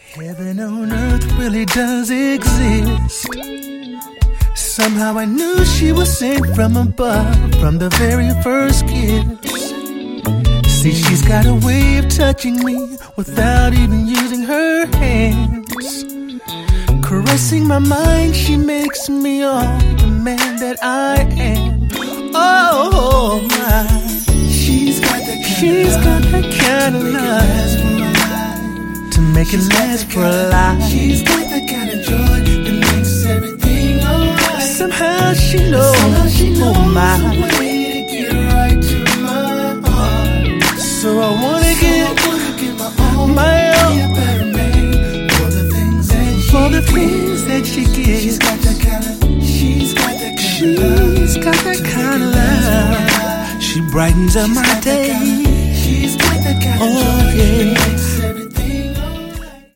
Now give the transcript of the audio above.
Heaven on earth really does exist. Somehow I knew she was sent from above, from the very first kiss. See, she's got a way of touching me without even using her hands. Caressing my mind, she makes me all the man that I am. Oh my, she's got that kind of love to make it last for a life. She's got that kind of joy that makes everything alright. Somehow she knows, oh my, right to my heart. So I wanna get my all for the things that she gives. She's got that kind of love. She brightens up my day. Oh,